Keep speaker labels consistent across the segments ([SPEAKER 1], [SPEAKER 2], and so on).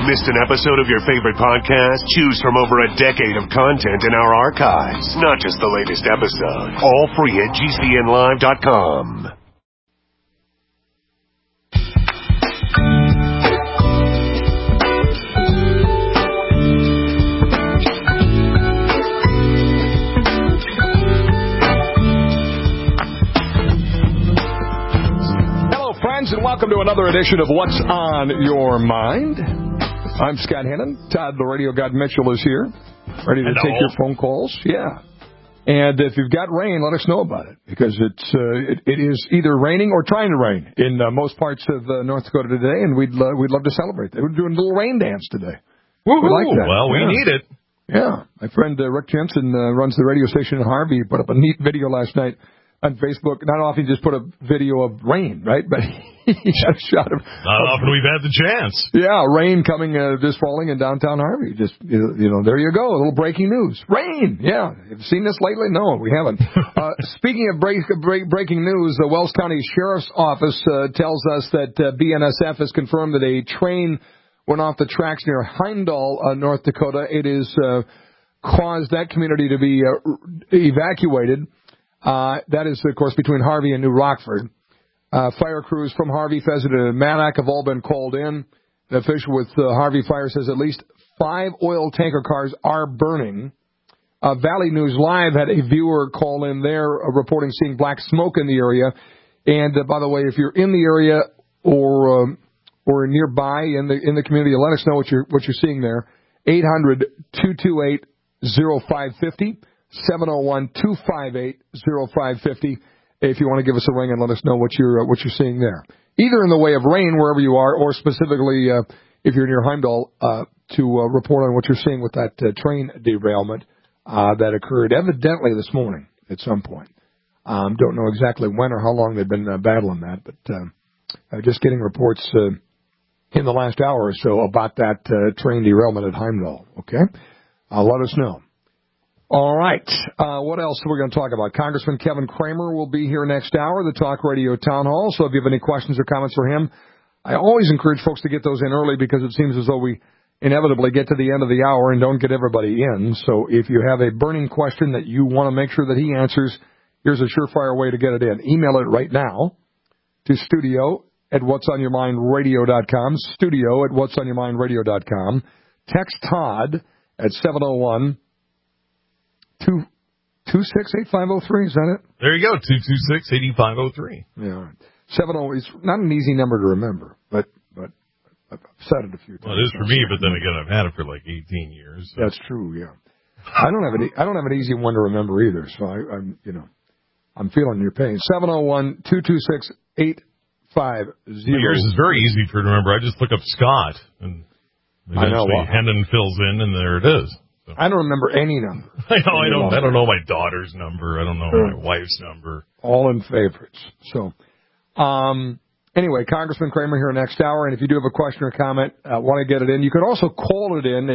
[SPEAKER 1] Missed an episode of your favorite podcast? Choose from over a decade of content in our archives, not just the latest episode. All free at GCNlive.com.
[SPEAKER 2] And welcome to another edition of What's on Your Mind. I'm Scott Hannon. Todd, the radio god Mitchell, is here, ready to take your phone calls. Yeah. And if you've got rain, let us know about it, because it is either raining or trying to rain in most parts of North Dakota today, and we'd love to celebrate that. We're doing a little rain dance today.
[SPEAKER 3] Woo-hoo.
[SPEAKER 2] We like that.
[SPEAKER 3] Well, we need it.
[SPEAKER 2] Yeah. My friend Rick Jensen runs the radio station in Harvey. He put up a neat video last night on Facebook. Not often you just put a video of rain, right? But he had a shot of...
[SPEAKER 3] Not often we've had the chance.
[SPEAKER 2] Yeah, rain coming, just falling in downtown Harvey. Just, there you go. A little breaking news. Rain! Yeah. Have you seen this lately? No, we haven't. Speaking of breaking news, the Wells County Sheriff's Office tells us that BNSF has confirmed that a train went off the tracks near Heimdall, North Dakota. It has caused that community to be evacuated. That is, of course, between Harvey and New Rockford. Fire crews from Harvey, Pheasant, and Mannock have all been called in. The official with Harvey Fire says at least 5 oil tanker cars are burning. Valley News Live had a viewer call in there reporting seeing black smoke in the area. And by the way, if you're in the area or nearby in the community, let us know what you're seeing there. 800-228-0550. 701-258-0550 if you want to give us a ring and let us know what you're seeing there. Either in the way of rain wherever you are, or specifically if you're near Heimdall, to report on what you're seeing with that train derailment that occurred evidently this morning at some point. Don't know exactly when or how long they've been battling that, but just getting reports in the last hour or so about that train derailment at Heimdall. Okay? Let us know. All right. What else are we going to talk about? Congressman Kevin Cramer will be here next hour, the Talk Radio Town Hall. So if you have any questions or comments for him, I always encourage folks to get those in early, because it seems as though we inevitably get to the end of the hour and don't get everybody in. So if you have a burning question that you want to make sure that he answers, here's a surefire way to get it in. Email it right now to studio@whatsonyourmindradio.com, studio@whatsonyourmindradio.com. Text Todd at 701 226-8503, is that it?
[SPEAKER 3] There you go, 226-8503.
[SPEAKER 2] Yeah, 70. It's not an easy number to remember, but I've said it a few times.
[SPEAKER 3] Well, it is for me, but then again, I've had it for like 18 years. So.
[SPEAKER 2] That's true. Yeah, I don't have an easy one to remember either. So I'm feeling your pain. 701-226-8503.
[SPEAKER 3] Yours is very easy for you to remember. I just look up Scott, and eventually Hendon fills in, and there it is. So.
[SPEAKER 2] I don't remember any number.
[SPEAKER 3] I don't know my daughter's number. I don't know my wife's number.
[SPEAKER 2] All in favorites. So, anyway, Congressman Cramer here next hour. And if you do have a question or comment, want to get it in, you can also call it in at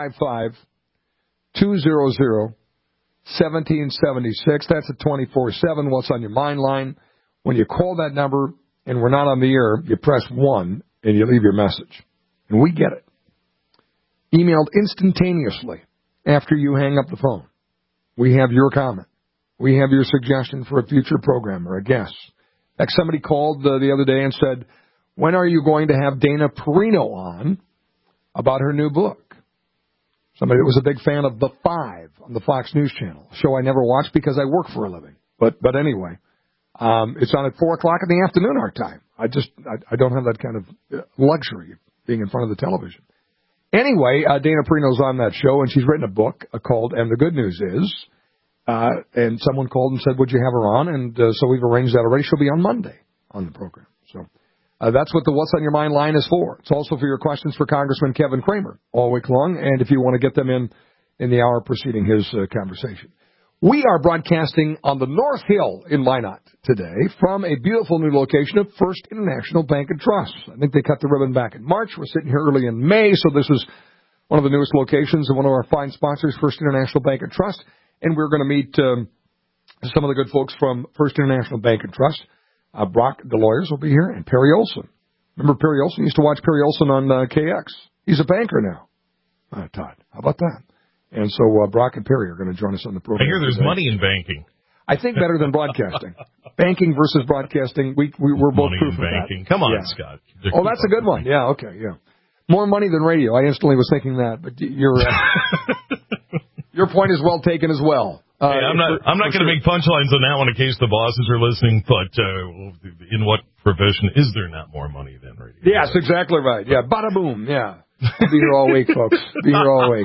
[SPEAKER 2] 855-200-1776. That's a 24/7 What's on Your Mind line. When you call that number and we're not on the air, you press 1 and you leave your message. And we get it. Emailed instantaneously after you hang up the phone. We have your comment. We have your suggestion for a future program or a guest. Like somebody called the other day and said, when are you going to have Dana Perino on about her new book? Somebody that was a big fan of The Five on the Fox News Channel, a show I never watched because I work for a living. But anyway, it's on at 4 o'clock in the afternoon our time. I don't have that kind of luxury of being in front of the television. Anyway, Dana Perino's on that show, and she's written a book called And the Good News Is. And someone called and said, would you have her on? And so we've arranged that already. She'll be on Monday on the program. So that's what the What's on Your Mind line is for. It's also for your questions for Congressman Kevin Cramer all week long, and if you want to get them in the hour preceding his conversation. We are broadcasting on the North Hill in Minot today from a beautiful new location of First International Bank and Trust. I think they cut the ribbon back in March. We're sitting here early in May, so this is one of the newest locations and one of our fine sponsors, First International Bank and Trust. And we're going to meet some of the good folks from First International Bank and Trust. Brock DeLoyers will be here, and Perry Olson. Remember Perry Olson? You used to watch Perry Olson on KX. He's a banker now, Todd. How about that? And so Brock and Perry are going to join us on the program.
[SPEAKER 3] I hear there's
[SPEAKER 2] today.
[SPEAKER 3] money in banking.
[SPEAKER 2] I think better than broadcasting. Banking versus broadcasting, we're both
[SPEAKER 3] money
[SPEAKER 2] proof
[SPEAKER 3] in
[SPEAKER 2] of
[SPEAKER 3] banking.
[SPEAKER 2] that.
[SPEAKER 3] Come on,
[SPEAKER 2] yeah.
[SPEAKER 3] Scott.
[SPEAKER 2] Oh, that's a good one. Yeah, okay, yeah. More money than radio. I instantly was thinking that, but your point is well taken as well.
[SPEAKER 3] Hey, I'm not going to make punchlines on that one in case the bosses are listening, but in what profession is there not more money than radio?
[SPEAKER 2] Yes, exactly right. Yeah, bada boom, yeah. I'll be here all week, folks. Be here all week.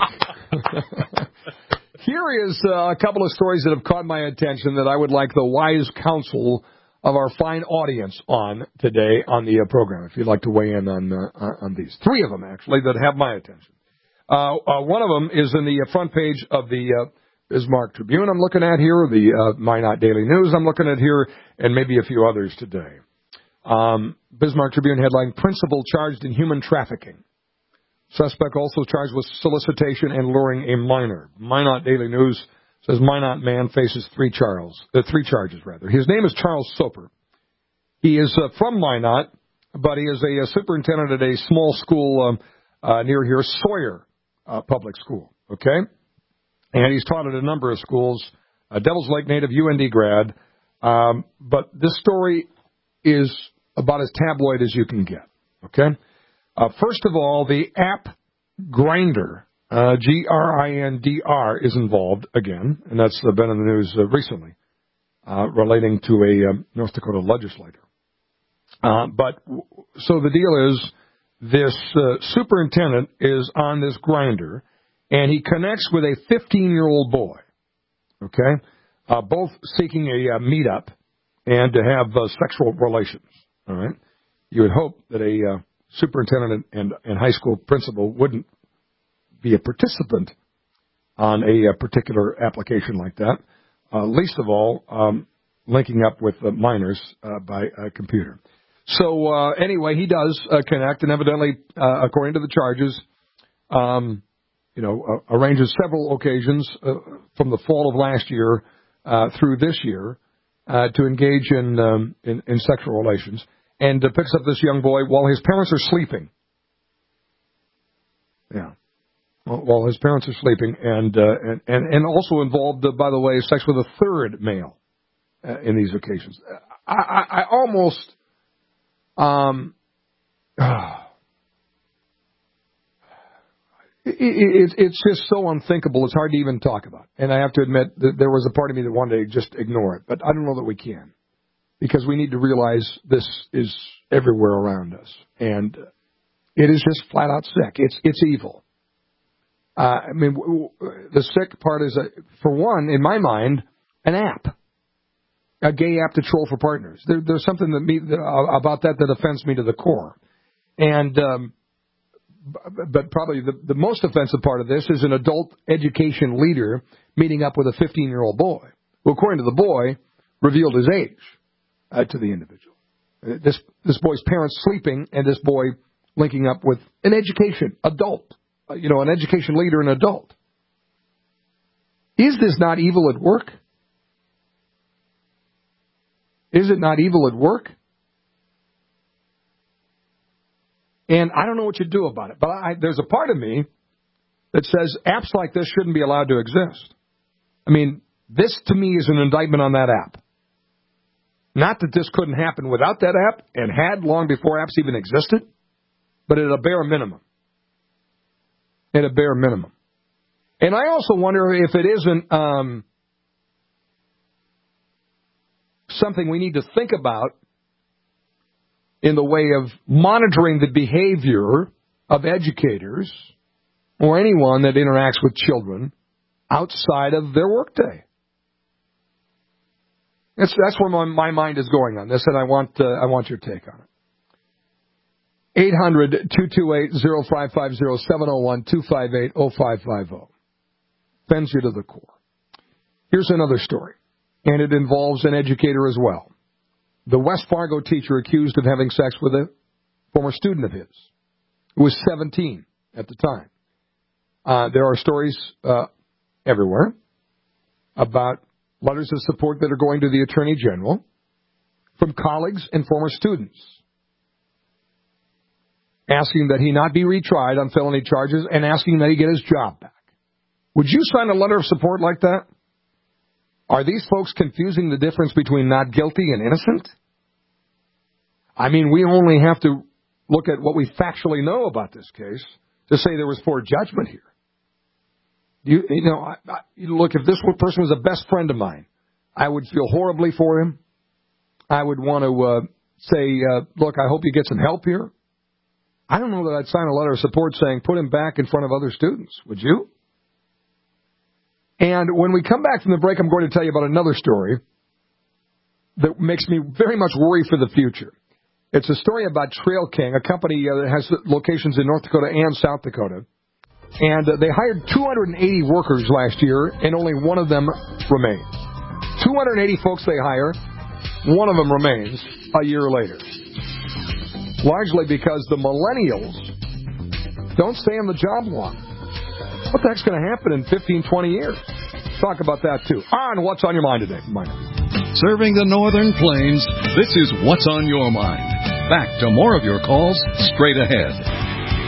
[SPEAKER 2] Here is a couple of stories that have caught my attention that I would like the wise counsel of our fine audience on today on the program, if you'd like to weigh in on these. Three of them, actually, that have my attention. One of them is in the front page of the Bismarck Tribune I'm looking at here, the Minot Daily News I'm looking at here, and maybe a few others today. Bismarck Tribune headline, Principal charged in human trafficking. Suspect also charged with solicitation and luring a minor. Minot Daily News says Minot man faces three charges. His name is Charles Soper. He is from Minot, but he is a superintendent at a small school near here, Sawyer Public School. Okay, and he's taught at a number of schools. Devil's Lake native, UND grad. But this story is about as tabloid as you can get. Okay. First of all, the app Grindr, Grindr, is involved again, and that's been in the news recently, relating to a North Dakota legislator. So the deal is, this superintendent is on this Grindr, and he connects with a 15-year-old boy. Okay, both seeking a meetup and to have sexual relations. All right, you would hope that a superintendent and high school principal wouldn't be a participant on a particular application like that, least of all linking up with minors by a computer. So anyway, he does connect, and evidently, according to the charges, arranges several occasions from the fall of last year through this year to engage in sexual relations. And picks up this young boy while his parents are sleeping. Yeah. While his parents are sleeping, and also involved, by the way, sex with a third male in these occasions. I almost, it's just so unthinkable. It's hard to even talk about. And I have to admit that there was a part of me that wanted to just ignore it, but I don't know that we can. Because we need to realize this is everywhere around us. And it is just flat out sick. It's evil. The sick part is, for one, in my mind, an app. A gay app to troll for partners. There's something about that offends me to the core. And, but probably the most offensive part of this is an adult education leader meeting up with a 15-year-old boy, who, according to the boy, revealed his age. To the individual. This boy's parents sleeping, and this boy linking up with an adult, an education leader, an adult. Is this not evil at work? Is it not evil at work? And I don't know what you do about it, but there's a part of me that says apps like this shouldn't be allowed to exist. I mean, this to me is an indictment on that app. Not that this couldn't happen without that app, and had long before apps even existed, but at a bare minimum. At a bare minimum. And I also wonder if it isn't something we need to think about in the way of monitoring the behavior of educators or anyone that interacts with children outside of their workday. That's where my mind is going on this, and I want your take on it. 800-228-0550, 701-258-0550. Offends you to the core. Here's another story, and it involves an educator as well. The West Fargo teacher accused of having sex with a former student of his, who was 17 at the time. There are stories everywhere about letters of support that are going to the Attorney General from colleagues and former students. asking that he not be retried on felony charges and asking that he get his job back. Would you sign a letter of support like that? Are these folks confusing the difference between not guilty and innocent? I mean, we only have to look at what we factually know about this case to say there was poor judgment here. You look, if this person was a best friend of mine, I would feel horribly for him. I would want to say, look, I hope you get some help here. I don't know that I'd sign a letter of support saying put him back in front of other students. Would you? And when we come back from the break, I'm going to tell you about another story that makes me very much worry for the future. It's a story about Trail King, a company that has locations in North Dakota and South Dakota. And they hired 280 workers last year, and only one of them remains. 280 folks they hire, one of them remains a year later. Largely because the millennials don't stay on the job long. What the heck's going to happen in 15, 20 years? Talk about that, too. On What's on Your Mind today.
[SPEAKER 4] Serving the Northern Plains, this is What's on Your Mind. Back to more of your calls straight ahead.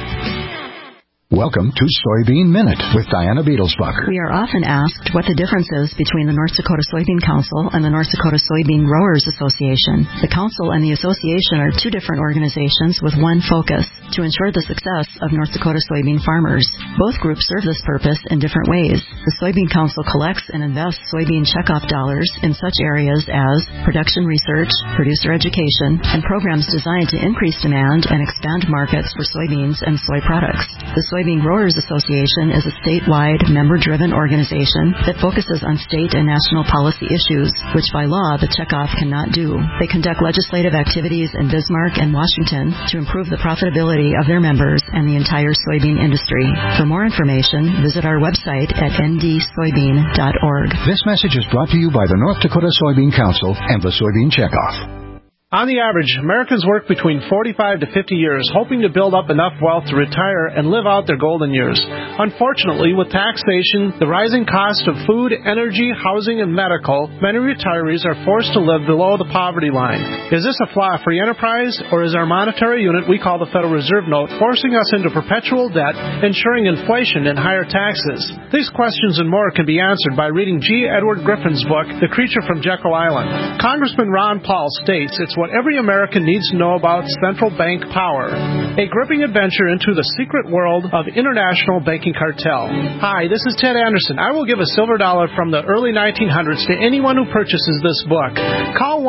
[SPEAKER 5] Welcome to Soybean Minute with Diana Beetlesbacher.
[SPEAKER 6] We are often asked what the difference is between the North Dakota Soybean Council and the North Dakota Soybean Growers Association. The Council and the Association are two different organizations with one focus, to ensure the success of North Dakota soybean farmers. Both groups serve this purpose in different ways. The Soybean Council collects and invests soybean checkoff dollars in such areas as production research, producer education, and programs designed to increase demand and expand markets for soybeans and soy products. The Soybean Growers Association is a statewide, member-driven organization that focuses on state and national policy issues, which by law the checkoff cannot do. They conduct legislative activities in Bismarck and Washington to improve the profitability of their members and the entire soybean industry. For more information, visit our website at ndsoybean.org.
[SPEAKER 5] This message is brought to you by the North Dakota Soybean Council and the Soybean Checkoff.
[SPEAKER 7] On the average, Americans work between 45 to 50 years, hoping to build up enough wealth to retire and live out their golden years. Unfortunately, with taxation, the rising cost of food, energy, housing, and medical, many retirees are forced to live below the poverty line. Is this a flaw of free enterprise, or is our monetary unit we call the Federal Reserve Note forcing us into perpetual debt, ensuring inflation and higher taxes? These questions and more can be answered by reading G. Edward Griffin's book, The Creature from Jekyll Island. Congressman Ron Paul states it's what every American needs to know about central bank power. A gripping adventure into the secret world of international banking cartel. Hi, this is Ted Anderson. I will give a silver dollar from the early 1900s to anyone who purchases this book. Call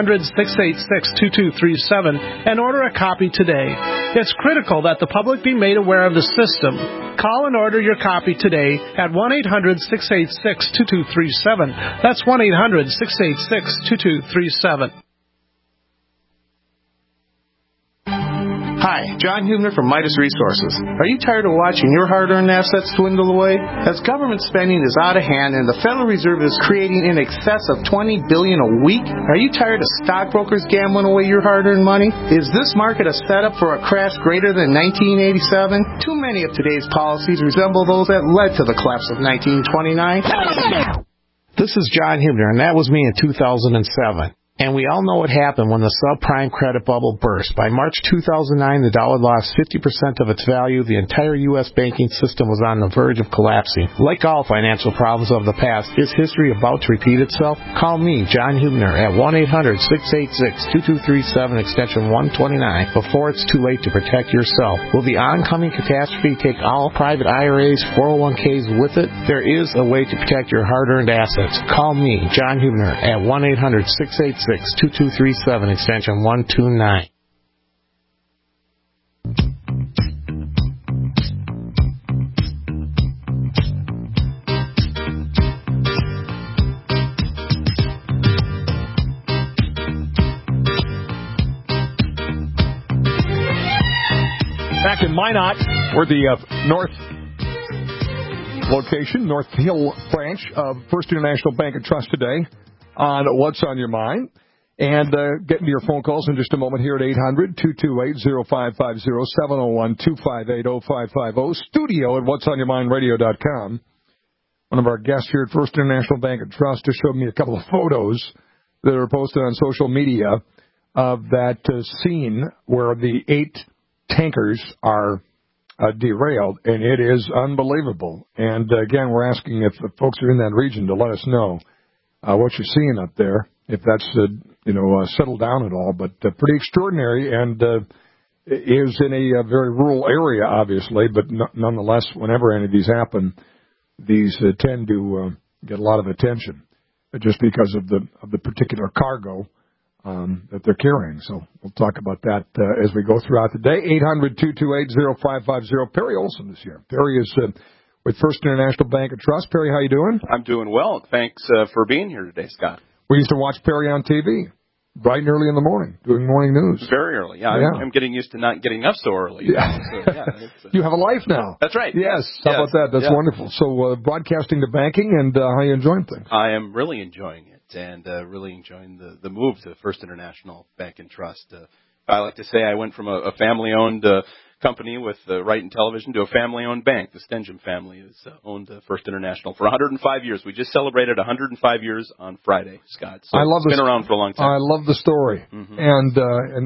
[SPEAKER 7] 1-800-686-2237 and order a copy today. It's critical that the public be made aware of the system. Call and order your copy today at 1-800-686-2237. That's 1-800-686-2237. Hi, John Hubner from Midas Resources. Are you tired of watching your hard-earned assets dwindle away? As government spending is out of hand and the Federal Reserve is creating in excess of $20 billion a week, are you tired of stockbrokers gambling away your hard-earned money? Is this market a setup for a crash greater than 1987? Too many of today's policies resemble those that led to the collapse of 1929. This is John Hubner, and that was me in 2007. And we all know what happened when the subprime credit bubble burst. By March 2009, the dollar lost 50% of its value. The entire U.S. banking system was on the verge of collapsing. Like all financial problems of the past, is history about to repeat itself? Call me, John Hubner, at 1-800-686-2237, extension 129, before it's too late to protect yourself. Will the oncoming catastrophe take all private IRAs, 401ks with it? There is a way to protect your hard-earned assets. Call me, John Hubner, at 1-800-686-2237, extension 129.
[SPEAKER 2] Back in Minot, we're the north location, North Hill branch of First International Bank and Trust today on What's on Your Mind. And getting to your phone calls in just a moment here at 800-228-0550, 701-258-0550, studio at whatsonyourmindradio.com. One of our guests here at First International Bank and Trust just showed me a couple of photos that are posted on social media of that scene where the 8 tankers are derailed, and it is unbelievable. And again, we're asking if the folks are in that region to let us know what you're seeing up there, if that's settled down at all. But pretty extraordinary, and is in a very rural area, obviously. But nonetheless, whenever any of these happen, these tend to get a lot of attention, just because of the particular cargo that they're carrying. So we'll talk about that as we go throughout the day. 800-228-0550. Perry Olson is here. Perry is with First International Bank and Trust. Perry, how you doing?
[SPEAKER 8] I'm doing well. Thanks for being here today, Scott.
[SPEAKER 2] We used to watch Perry on TV, bright and early in the morning, doing morning news.
[SPEAKER 8] Very early, yeah. I'm getting used to not getting up so early.
[SPEAKER 2] Yeah. You have a life now.
[SPEAKER 8] That's right.
[SPEAKER 2] Yes. How about that? That's wonderful. So broadcasting to banking, and how are you enjoying things?
[SPEAKER 8] I am really enjoying it. And really enjoying the move to First International Bank and Trust. I like to say I went from a family-owned company with Wright and Television to a family-owned bank. The Stenjum family has owned First International for 105 years. We just celebrated 105 years on Friday, Scott. So it's been around for a long time.
[SPEAKER 2] I love the story, and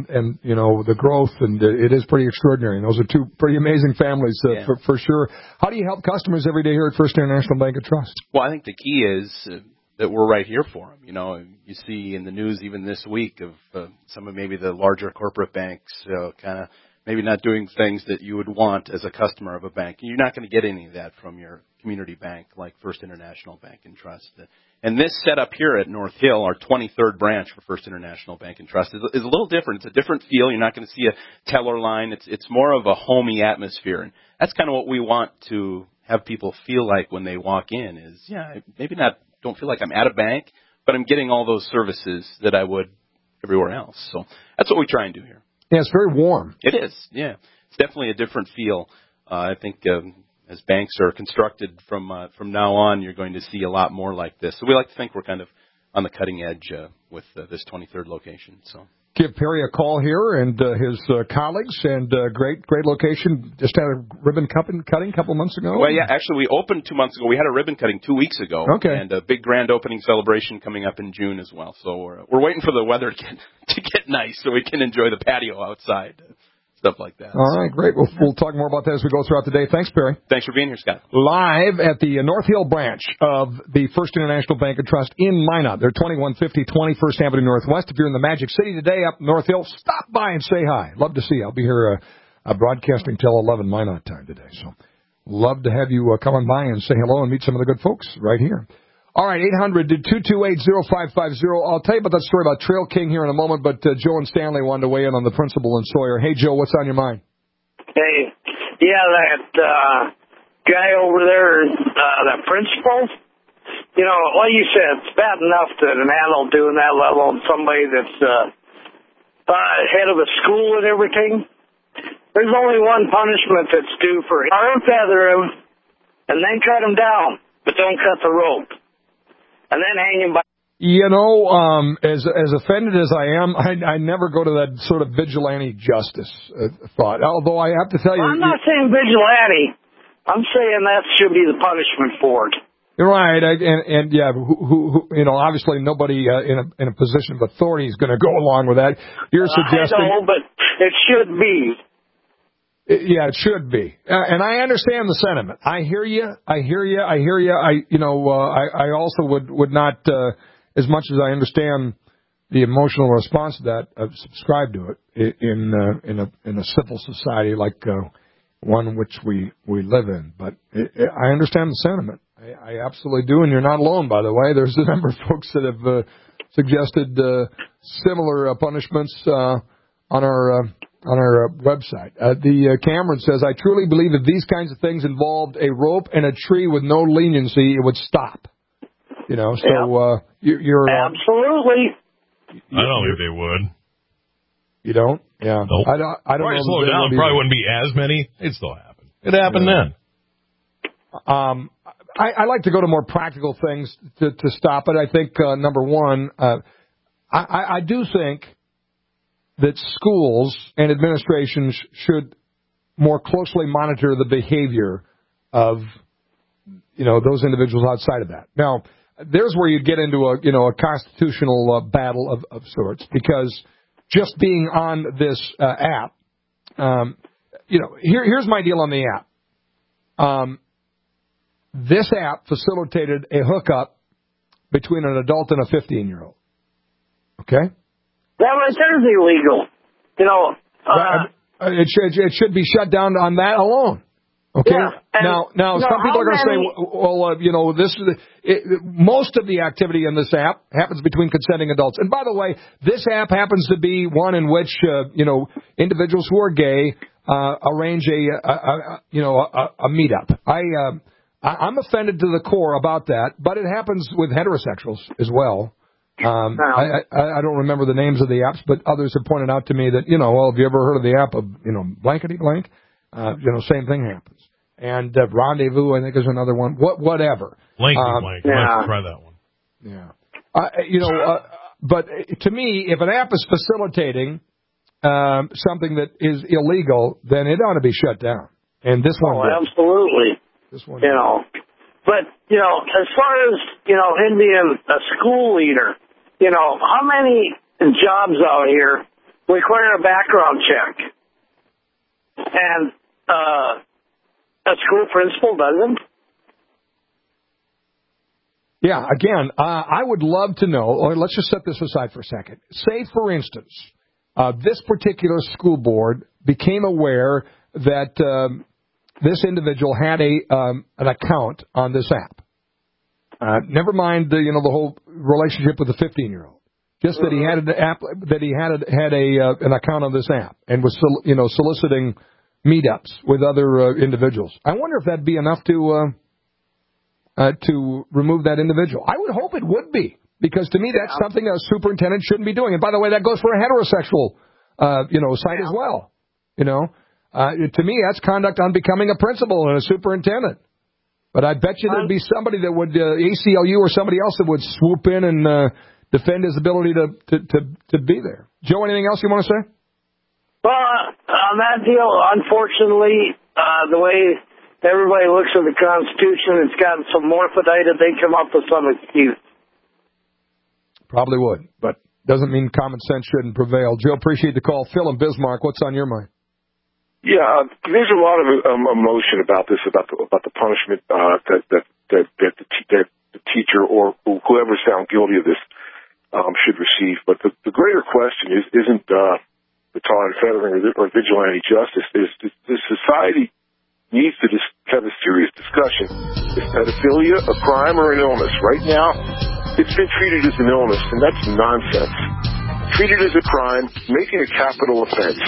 [SPEAKER 2] the growth, and it is pretty extraordinary. And those are two pretty amazing families for sure. How do you help customers every day here at First International Bank and Trust?
[SPEAKER 8] Well, I think the key is that we're right here for them. You see in the news even this week of some of maybe the larger corporate banks kind of maybe not doing things that you would want as a customer of a bank. You're not going to get any of that from your community bank like First International Bank and Trust. And this setup here at North Hill, our 23rd branch for First International Bank and Trust, is a little different. It's a different feel. You're not going to see a teller line. It's more of a homey atmosphere. And that's kind of what we want to have people feel like when they walk in is, maybe don't feel like I'm at a bank, but I'm getting all those services that I would everywhere else. So that's what we try and do here.
[SPEAKER 2] Yeah, it's very warm.
[SPEAKER 8] It is, yeah. It's definitely a different feel. I think as banks are constructed from now on, you're going to see a lot more like this. So we like to think we're kind of on the cutting edge with this 23rd location. So
[SPEAKER 2] give Perry a call here and his colleagues, and great location. Just had a ribbon cutting a couple months ago.
[SPEAKER 8] Well, yeah, actually we opened 2 months ago. We had a ribbon cutting 2 weeks ago.
[SPEAKER 2] Okay.
[SPEAKER 8] And a big grand opening celebration coming up in June as well. So we're waiting for the weather to get nice so we can enjoy the patio outside. Stuff like that.
[SPEAKER 2] All right, great. We'll talk more about that as we go throughout the day. Thanks, Perry.
[SPEAKER 8] Thanks for being here, Scott.
[SPEAKER 2] Live at the North Hill branch of the First International Bank and Trust in Minot. They're 2150 21st Avenue Northwest. If you're in the Magic City today up North Hill, stop by and say hi. Love to see you. I'll be here broadcasting till 11 Minot time today. So love to have you come on by and say hello and meet some of the good folks right here. All right, 800-228-0550. I'll tell you about that story about Trail King here in a moment, but Joe and Stanley wanted to weigh in on the principal and Sawyer. Hey, Joe, what's on your mind?
[SPEAKER 9] Hey, that guy over there, that principal, like you said, it's bad enough that an adult doing that, let alone somebody that's head of a school and everything. There's only one punishment that's due for him. Feather him and then cut him down, but don't cut the rope. And then hang him by.
[SPEAKER 2] As offended as I am, I never go to that sort of vigilante justice thought. Although I have to tell you,
[SPEAKER 9] I'm not saying vigilante. I'm saying that should be the punishment for it.
[SPEAKER 2] You're right, and who obviously nobody in a position of authority is going to go along with that. You're suggesting,
[SPEAKER 9] I know, but it should be.
[SPEAKER 2] Yeah, it should be, and I understand the sentiment. I hear you. I also would not, as much as I understand the emotional response to that, subscribe to it in a civil society like one which we live in. But I understand the sentiment. I absolutely do, and you're not alone, by the way. There's a number of folks that have suggested similar punishments on our website. The Cameron says, I truly believe if these kinds of things involved a rope and a tree with no leniency, it would stop. You're
[SPEAKER 9] absolutely.
[SPEAKER 3] I don't think they would.
[SPEAKER 2] You don't? Yeah.
[SPEAKER 3] Nope.
[SPEAKER 2] I don't
[SPEAKER 3] probably
[SPEAKER 2] know.
[SPEAKER 3] Slow down. Probably wouldn't be as many. It'd still happen. It happened then.
[SPEAKER 2] I like to go to more practical things to stop it. I think, number one, I do think that schools and administrations should more closely monitor the behavior of, those individuals outside of that. Now, there's where you get into a constitutional battle of sorts, because just being on this app Here's my deal on the app. This app facilitated a hookup between an adult and a 15-year-old. Okay?
[SPEAKER 9] That right there is illegal.
[SPEAKER 2] It should be shut down on that alone. Okay.
[SPEAKER 9] Yeah.
[SPEAKER 2] Now, some people are going to say, well, most of the activity in this app happens between consenting adults. And by the way, this app happens to be one in which individuals who are gay arrange a meetup. I'm offended to the core about that, but it happens with heterosexuals as well. I don't remember the names of the apps, but others have pointed out to me that, have you ever heard of the app of, blankety blank? Same thing happens. And Rendezvous, I think, is another one. Whatever.
[SPEAKER 3] Blankety blank. Let's try that one.
[SPEAKER 2] Yeah. But to me, if an app is facilitating something that is illegal, then it ought to be shut down. And this one did.
[SPEAKER 9] Absolutely.
[SPEAKER 2] This one
[SPEAKER 9] But, as far as, him being a school leader, how many jobs out here require a background check? And a school principal doesn't?
[SPEAKER 2] Yeah, again, I would love to know, or let's just set this aside for a second. Say, for instance, this particular school board became aware that this individual had an account on this app. Never mind the whole relationship with the 15-year-old. Just that he had an app, that he had an account on this app and was soliciting meetups with other individuals. I wonder if that'd be enough to remove that individual. I would hope it would be, because to me that's something a superintendent shouldn't be doing. And by the way, that goes for a heterosexual site as well. To me, that's conduct unbecoming a principal and a superintendent. But I bet you there'd be somebody that would, ACLU or somebody else that would swoop in and defend his ability to be there. Joe, anything else you want to say?
[SPEAKER 9] Well, on that deal, unfortunately, the way everybody looks at the Constitution, it's gotten so morphidited, they come up with some excuse.
[SPEAKER 2] Probably would, but doesn't mean common sense shouldn't prevail. Joe, appreciate the call. Phil in Bismarck, what's on your mind?
[SPEAKER 10] Yeah, there's a lot of emotion about this, about the punishment that the teacher or whoever's found guilty of this should receive. But the greater question isn't retarded feathering or vigilante justice. This society needs to just have a serious discussion. Is pedophilia a crime or an illness? Right now, it's been treated as an illness, and that's nonsense. Treat it as a crime, make it a capital offense.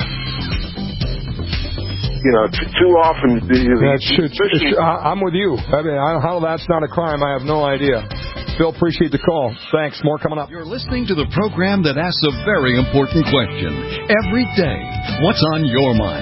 [SPEAKER 10] Too often...
[SPEAKER 2] I'm with you. I mean, how that's not a crime, I have no idea. Phil, appreciate the call. Thanks. More coming up.
[SPEAKER 4] You're listening to the program that asks a very important question every day. What's on your mind?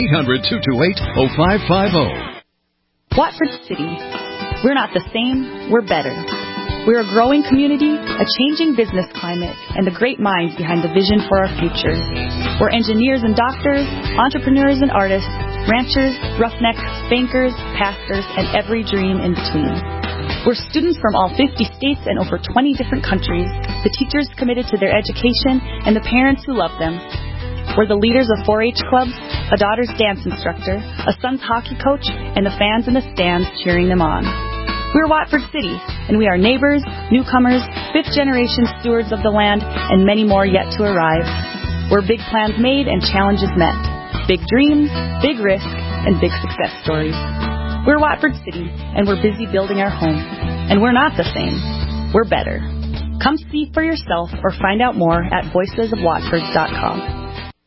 [SPEAKER 4] 800-228-0550.
[SPEAKER 11] Watford City. We're not the same. We're better. We're a growing community, a changing business climate, and the great minds behind the vision for our future. We're engineers and doctors, entrepreneurs and artists, ranchers, roughnecks, bankers, pastors, and every dream in between. We're students from all 50 states and over 20 different countries, the teachers committed to their education, and the parents who love them. We're the leaders of 4-H clubs, a daughter's dance instructor, a son's hockey coach, and the fans in the stands cheering them on. We're Watford City, and we are neighbors, newcomers, fifth-generation stewards of the land, and many more yet to arrive. We're big plans made and challenges met. Big dreams, big risk, and big success stories. We're Watford City, and we're busy building our home. And we're not the same. We're better. Come see for yourself or find out more at voicesofwatford.com.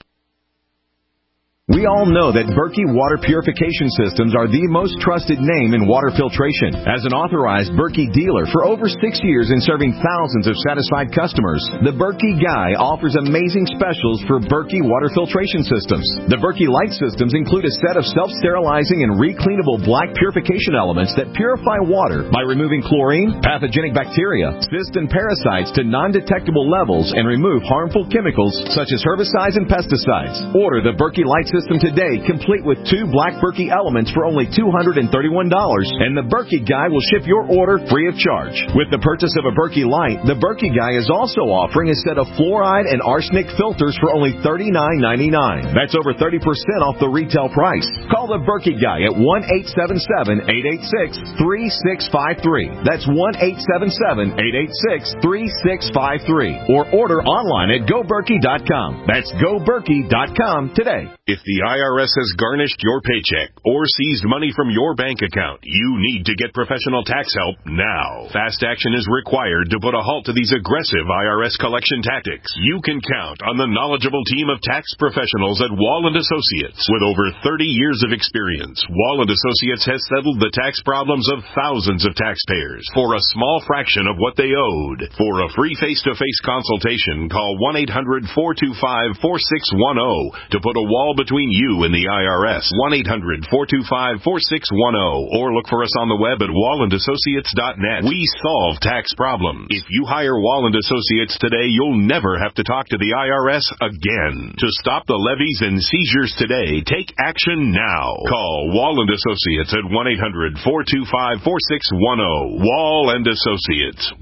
[SPEAKER 12] We all know that Berkey Water Purification Systems are the most trusted name in water filtration. As an authorized Berkey dealer for over 6 years and serving thousands of satisfied customers, the Berkey Guy offers amazing specials for Berkey Water Filtration Systems. The Berkey Light Systems include a set of self-sterilizing and recleanable black purification elements that purify water by removing chlorine, pathogenic bacteria, cysts, and parasites to non-detectable levels and remove harmful chemicals such as herbicides and pesticides. Order the Berkey Light system today, complete with 2 Black Berkey elements for only $231, and the Berkey Guy will ship your order free of charge. With the purchase of a Berkey Light, the Berkey Guy is also offering a set of fluoride and arsenic filters for only $39.99. That's over 30% off the retail price. Call the Berkey Guy at 1-877-886-3653. That's 1-877-886-3653. Or order online at GoBerkey.com. That's GoBerkey.com today.
[SPEAKER 1] If the IRS has garnished your paycheck or seized money from your bank account, you need to get professional tax help now. Fast action is required to put a halt to these aggressive IRS collection tactics. You can count on the knowledgeable team of tax professionals at Wall & Associates. With over 30 years of experience, Wall & Associates has settled the tax problems of thousands of taxpayers for a small fraction of what they owed. For a free face-to-face consultation, call 1-800-425-4610 to put a wall between you and the IRS. 1-800-425-4610 or look for us on the web at wallandassociates.net. We solve tax problems. If you hire Wall & Associates today, you'll never have to talk to the IRS again. To stop the levies and seizures today, take action now. Call Wall & Associates at 1-800-425-4610. Wall & Associates.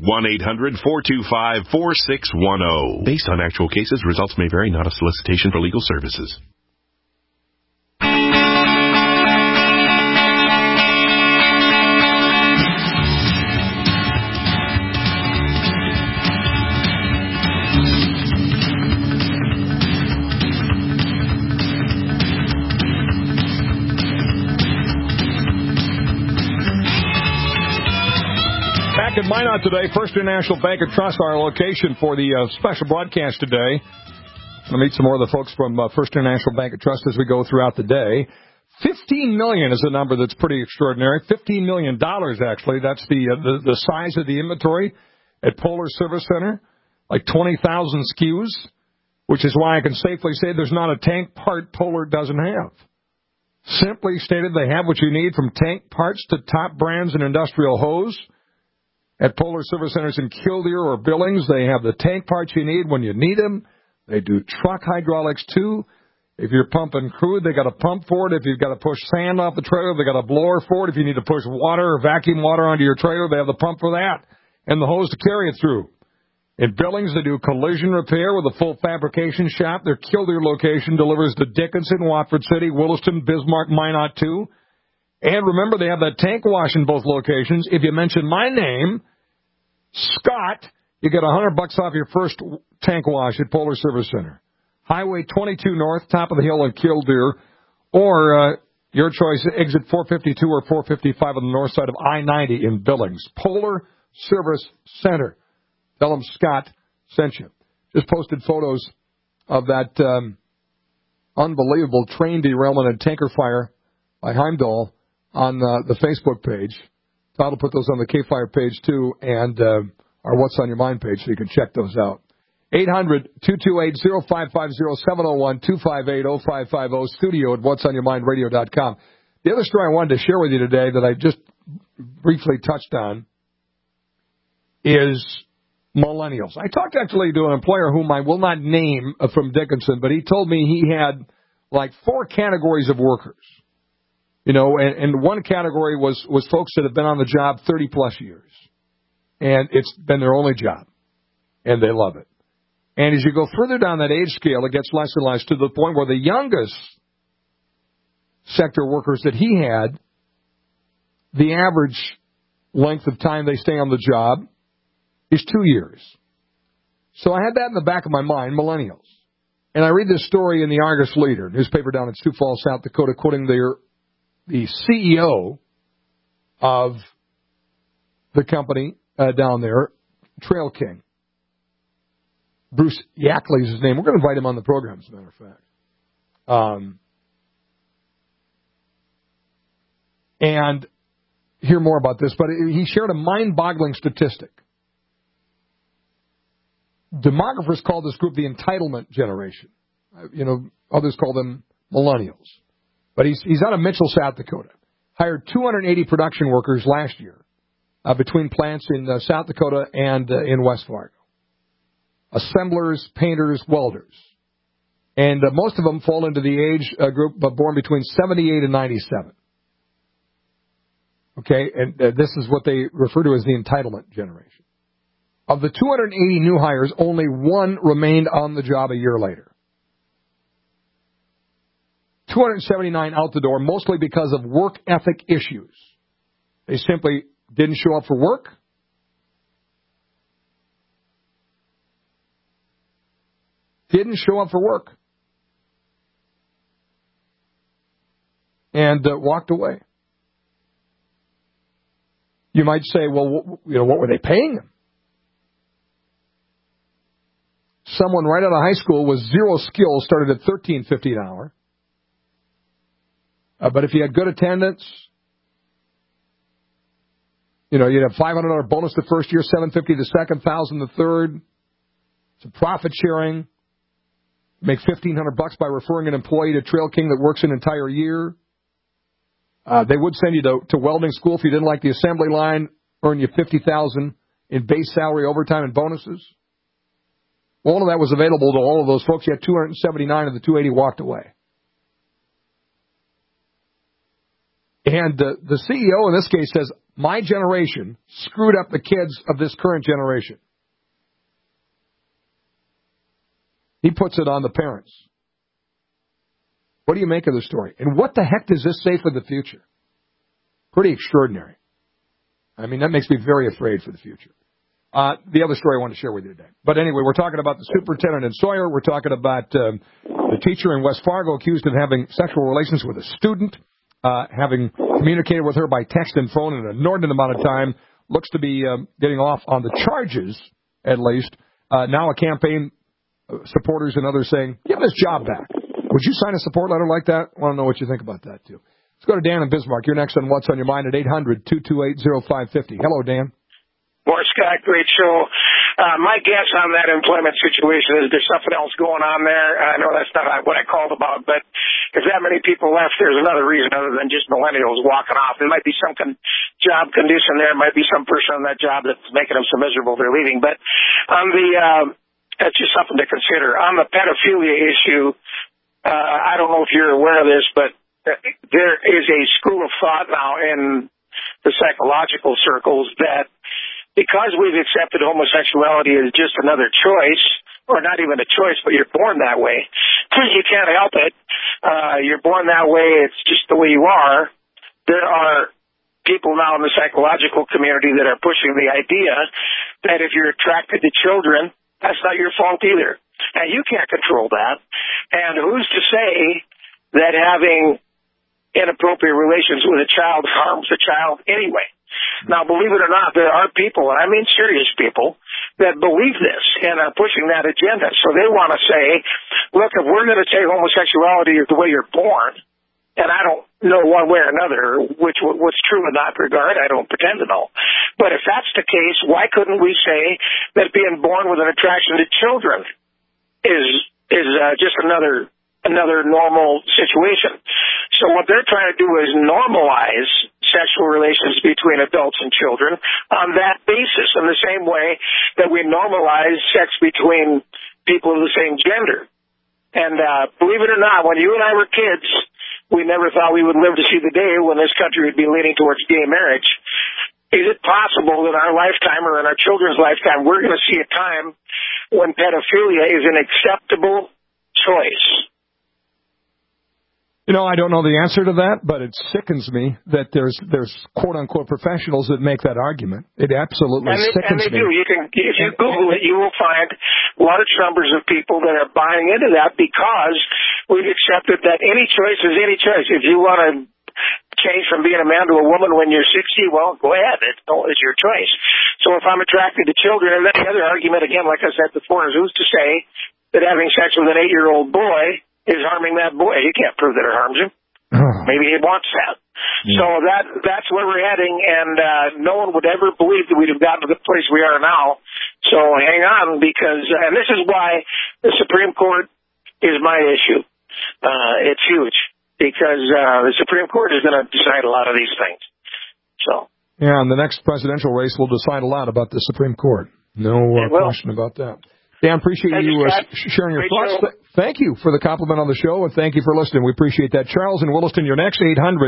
[SPEAKER 1] 1-800-425-4610. Based on actual cases, results may vary, not a solicitation for legal services.
[SPEAKER 2] Back at Minot today, First International Bank and Trust, our location for the special broadcast today. I'll meet some more of the folks from First International Bank and Trust as we go throughout the day. $15 million is a number that's pretty extraordinary. $15 million, actually. That's the size of the inventory at Polar Service Center, like 20,000 SKUs, which is why I can safely say there's not a tank part Polar doesn't have. Simply stated, they have what you need from tank parts to top brands and industrial hose. At Polar Service Centers in Killdeer or Billings, they have the tank parts you need when you need them. They do truck hydraulics, too. If you're pumping crude, they got a pump for it. If you've got to push sand off the trailer, they got a blower for it. If you need to push water or vacuum water onto your trailer, they have the pump for that and the hose to carry it through. In Billings, they do collision repair with a full fabrication shop. Their Killdeer location delivers to Dickinson, Watford City, Williston, Bismarck, Minot, too. And remember, they have that tank wash in both locations. If you mention my name, Scott, you get $100 off your first tank wash at Polar Service Center. Highway 22 North, top of the hill in Killdeer, or your choice, exit 452 or 455 on the north side of I-90 in Billings. Polar Service Center. Tell them Scott sent you. Just posted photos of that unbelievable train derailment and tanker fire by Heimdall on the Facebook page. Todd will put those on the K-Fire page, too, and our What's on Your Mind page, so you can check those out. 800-228-0550-701-258-0550, studio at whatsonyourmindradio.com. The other story I wanted to share with you today that I just briefly touched on is millennials. I talked actually to an employer whom I will not name from Dickinson, but he told me he had like 4 categories of workers. You know, and one category was folks that have been on the job 30-plus years. And it's been their only job. And they love it. And as you go further down that age scale, it gets less and less to the point where the youngest sector workers that he had, the average length of time they stay on the job is 2 years. So I had that in the back of my mind, millennials. And I read this story in the Argus Leader, newspaper down in Sioux Falls, South Dakota, quoting the CEO of the company down there, Trail King. Bruce Yackley is his name. We're going to invite him on the program, as a matter of fact. And hear more about this, but he shared a mind-boggling statistic. Demographers call this group the entitlement generation. You know, others call them millennials. But he's out of Mitchell, South Dakota. Hired 280 production workers last year between plants in South Dakota and in West Fargo. Assemblers, painters, welders. And most of them fall into the age group born between 78 and 97. Okay, and this is what they refer to as the entitlement generation. Of the 280 new hires, only one remained on the job a year later. 279 out the door, mostly because of work ethic issues. They simply didn't show up for work. Didn't show up for work. And walked away. You might say, well, what were they paying them? Someone right out of high school with zero skills started at $13.50 an hour. But if you had good attendance, you'd have $500 bonus the first year, $750 the second, $1,000 the third. Some profit sharing. Make $1,500 by referring an employee to Trail King that works an entire year. They would send you to welding school if you didn't like the assembly line, earn you $50,000 in base salary, overtime, and bonuses. All of that was available to all of those folks. You had 279 of the 280 walked away. And the CEO in this case says, my generation screwed up the kids of this current generation. He puts it on the parents. What do you make of the story? And what the heck does this say for the future? Pretty extraordinary. I mean, that makes me very afraid for the future. The other story I want to share with you today. But anyway, we're talking about the superintendent in Sawyer. We're talking about the teacher in West Fargo accused of having sexual relations with a student, having communicated with her by text and phone in an inordinate amount of time. Looks to be getting off on the charges, at least. Now a campaign, supporters and others saying, give him his job back. Would you sign a support letter like that? I want to know what you think about that, too. Let's go to Dan in Bismarck. You're next on What's on Your Mind at 800-228-0550. Hello, Dan.
[SPEAKER 13] More Scott, great show. My guess on that employment situation is there's something else going on there. I know that's not what I called about, but if that many people left, there's another reason other than just millennials walking off. There might be some job condition there. Might be some person on that job that's making them so miserable they're leaving. But on that's just something to consider. On the pedophilia issue, I don't know if you're aware of this, but there is a school of thought now in the psychological circles that because we've accepted homosexuality as just another choice, or not even a choice, but you're born that way, you can't help it. You're born that way. It's just the way you are. There are people now in the psychological community that are pushing the idea that if you're attracted to children, that's not your fault either. And you can't control that. And who's to say that having inappropriate relations with a child harms a child anyway? Now, believe it or not, there are people, and I mean serious people, that believe this and are pushing that agenda. So they want to say, look, if we're going to say homosexuality is the way you're born, and I don't know one way or another what's true in that regard, I don't pretend to know. But if that's the case, why couldn't we say that being born with an attraction to children is just another normal situation? So what they're trying to do is normalize sexual relations between adults and children on that basis, in the same way that we normalize sex between people of the same gender. And believe it or not, when you and I were kids, we never thought we would live to see the day when this country would be leaning towards gay marriage. Is it possible that in our lifetime or in our children's lifetime we're going to see a time when pedophilia is an acceptable choice?
[SPEAKER 2] I don't know the answer to that, but it sickens me that there's quote-unquote professionals that make that argument. It absolutely sickens me.
[SPEAKER 13] And they do. If you Google it, you will find large numbers of people that are buying into that because we've accepted that any choice is any choice. If you want to change from being a man to a woman when you're 60, well, go ahead. It's your choice. So if I'm attracted to children, and then the other argument, again, like I said before, is who's to say that having sex with an 8-year-old boy is harming that boy? You can't prove that it harms him. Maybe he wants that. So that's where we're heading, and no one would ever believe that we'd have gotten to the place we are now. So hang on, because, and this is why the Supreme Court is my issue. It's huge, because the Supreme Court is going to decide a lot of these things. So.
[SPEAKER 2] Yeah, and the next presidential race will decide a lot about the Supreme Court. No question about that. Dan, appreciate you sharing your thoughts. Thank you for the compliment on the show, and thank you for listening. We appreciate that. Charles in Williston, you're next,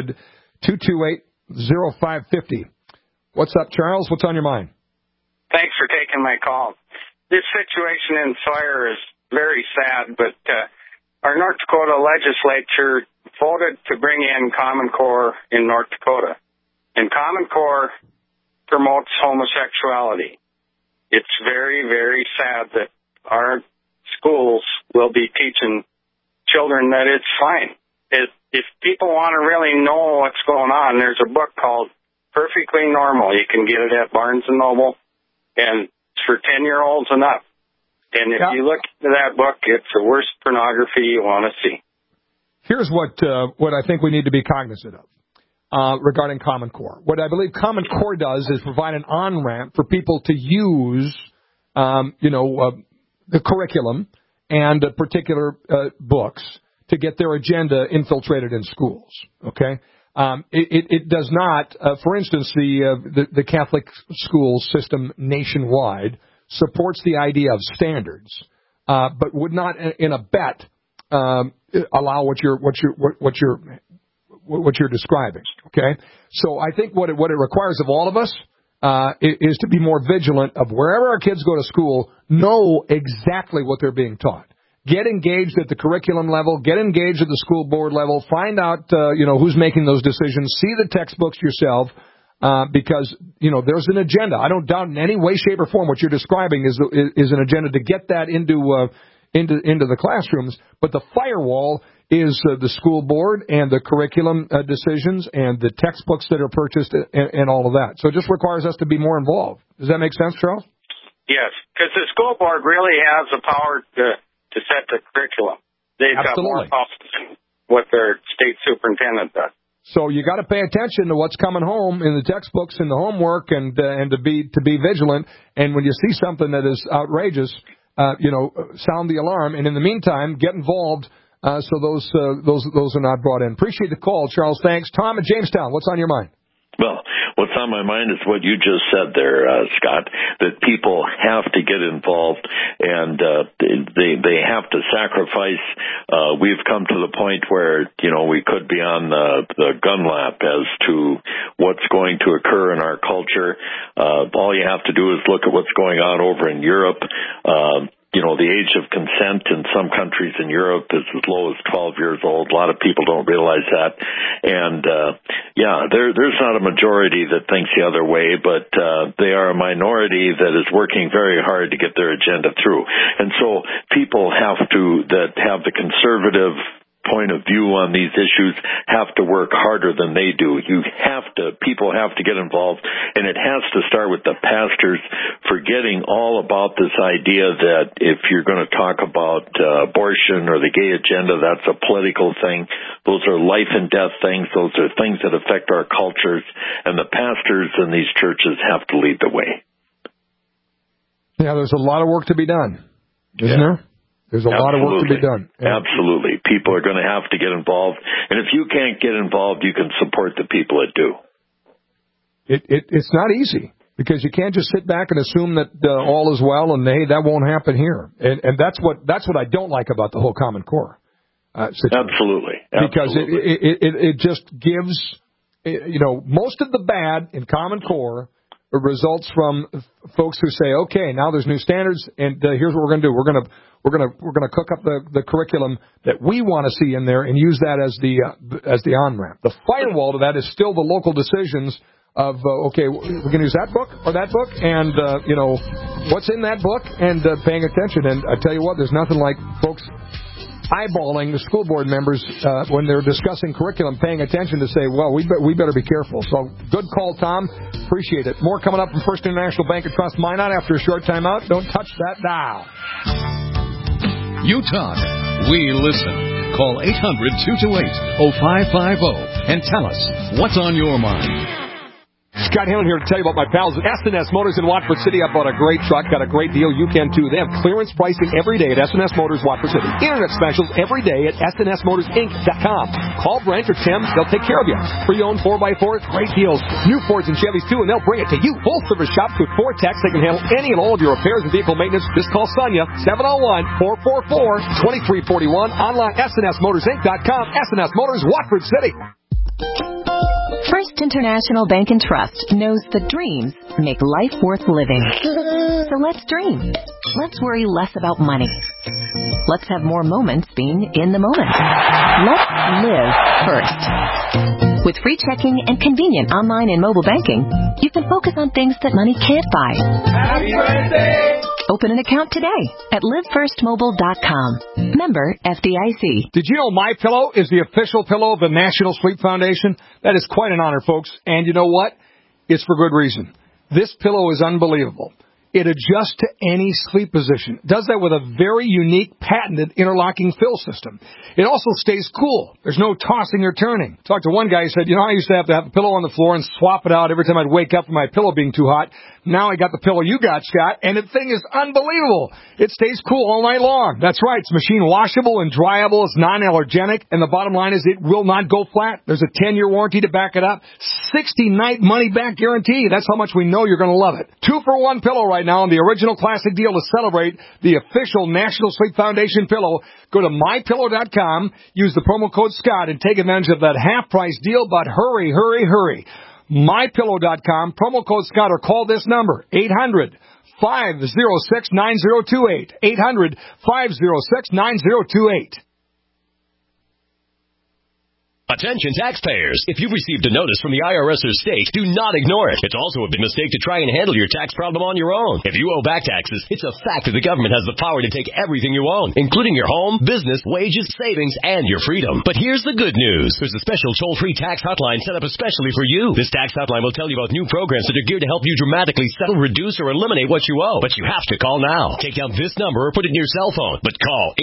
[SPEAKER 2] 800-228-0550. What's up, Charles? What's on your mind?
[SPEAKER 14] Thanks for taking my call. This situation in Sawyer is very sad, but our North Dakota legislature voted to bring in Common Core in North Dakota. And Common Core promotes homosexuality. It's very, very sad that our schools will be teaching children that it's fine. If people want to really know what's going on, there's a book called Perfectly Normal. You can get it at Barnes & Noble, and it's for 10-year-olds and up. And if you look into that book, it's the worst pornography you want to see.
[SPEAKER 2] Here's what I think we need to be cognizant of regarding Common Core. What I believe Common Core does is provide an on-ramp for people to use, the curriculum and particular books to get their agenda infiltrated in schools. Okay, it does not. For instance, the Catholic school system nationwide supports the idea of standards, but would not, in a bet, allow what you're describing. Okay, so I think what it requires of all of us is to be more vigilant of wherever our kids go to school, know exactly what they're being taught. Get engaged at the curriculum level. Get engaged at the school board level. Find out, who's making those decisions. See the textbooks yourself, because there's an agenda. I don't doubt in any way, shape, or form what you're describing is an agenda to get that into the classrooms. But the firewall is the school board and the curriculum decisions and the textbooks that are purchased and all of that. So it just requires us to be more involved. Does that make sense, Charles?
[SPEAKER 14] Yes, because the school board really has the power to set the curriculum. They've got more power than what their state superintendent does.
[SPEAKER 2] So you got to pay attention to what's coming home in the textbooks and the homework, and to be vigilant. And when you see something that is outrageous, sound the alarm. And in the meantime, get involved so those are not brought in. Appreciate the call, Charles. Thanks. Tom at Jamestown, what's on your mind?
[SPEAKER 15] Well, what's on my mind is what you just said there, Scott, that people have to get involved and they have to sacrifice. We've come to the point where, we could be on the gun lap as to what's going to occur in our culture. All you have to do is look at what's going on over in Europe. The age of consent in some countries in Europe is as low as 12 years old. A lot of people don't realize that. And, there's not a majority that thinks the other way, but they are a minority that is working very hard to get their agenda through. And so people that have the conservative point of view on these issues have to work harder than they do. People have to get involved, and it has to start with the pastors forgetting all about this idea that if you're going to talk about abortion or the gay agenda, that's a political thing. Those are life and death things. Those are things that affect our cultures, and the pastors in these churches have to lead the way.
[SPEAKER 2] Yeah, there's a lot of work to be done, isn't there? There's a lot of work to be done.
[SPEAKER 15] Absolutely. People are going to have to get involved. And if you can't get involved, you can support the people that do.
[SPEAKER 2] It's not easy, because you can't just sit back and assume that all is well and, hey, that won't happen here. And that's what I don't like about the whole Common Core situation.
[SPEAKER 15] Absolutely.
[SPEAKER 2] Because it just gives, most of the bad in Common Core results from folks who say, okay, now there's new standards, and here's what we're going to do. We're going to cook up the curriculum that we want to see in there and use that as the on-ramp. The firewall to that is still the local decisions of, okay, we're going to use that book or that book, and, what's in that book, and paying attention. And I tell you what, there's nothing like folks eyeballing the school board members when they're discussing curriculum, paying attention to say, well, we better be careful. So good call, Tom. Appreciate it. More coming up from First International Bank and Trust Minot after a short time out. Don't touch that dial.
[SPEAKER 4] You talk, we listen. Call 800-228-0550 and tell us what's on your mind.
[SPEAKER 2] Scott Hanlon here to tell you about my pals at S&S Motors in Watford City. I bought a great truck, got a great deal. You can too. They have clearance pricing every day at S&S Motors Watford City. Internet specials every day at SNSMotorsInc.com. Call Brent or Tim. They'll take care of you. Pre-owned 4x4, great deals. New Fords and Chevys too, and they'll bring it to you. Full service shops with 4 techs. They can handle any and all of your repairs and vehicle maintenance. Just call Sonia, 701-444-2341. Online, SNSMotorsInc.com. S&S Motors, Watford City.
[SPEAKER 16] First International Bank and Trust knows the dreams make life worth living. So let's dream. Let's worry less about money. Let's have more moments being in the moment. Let's live first. With free checking and convenient online and mobile banking, you can focus on things that money can't buy. Happy birthday! Open an account today at livefirstmobile.com. Member FDIC.
[SPEAKER 2] Did you know MyPillow is the official pillow of the National Sleep Foundation? That is quite an honor, folks. And you know what? It's for good reason. This pillow is unbelievable. It adjusts to any sleep position. It does that with a very unique, patented interlocking fill system. It also stays cool. There's no tossing or turning. Talked to one guy who said, I used to have a pillow on the floor and swap it out every time I'd wake up from my pillow being too hot. Now I got the pillow you got, Scott, and the thing is unbelievable. It stays cool all night long. That's right. It's machine washable and dryable. It's non-allergenic. And the bottom line is it will not go flat. There's a 10-year warranty to back it up. 60-night money-back guarantee. That's how much we know you're going to love it. 2-for-1 pillow right now on the original classic deal to celebrate the official National Sleep Foundation pillow. Go to mypillow.com, use the promo code Scott, and take advantage of that half-price deal, but hurry, hurry, hurry. MyPillow.com, promo code Scott, or call this number, 800-506-9028, 800-506-9028.
[SPEAKER 17] Attention taxpayers. If you've received a notice from the IRS or state, do not ignore it. It's also a big mistake to try and handle your tax problem on your own. If you owe back taxes, it's a fact that the government has the power to take everything you own, including your home, business, wages, savings, and your freedom. But here's the good news. There's a special toll-free tax hotline set up especially for you. This tax hotline will tell you about new programs that are geared to help you dramatically settle, reduce, or eliminate what you owe. But you have to call now. Take down this number or put it in your cell phone. But call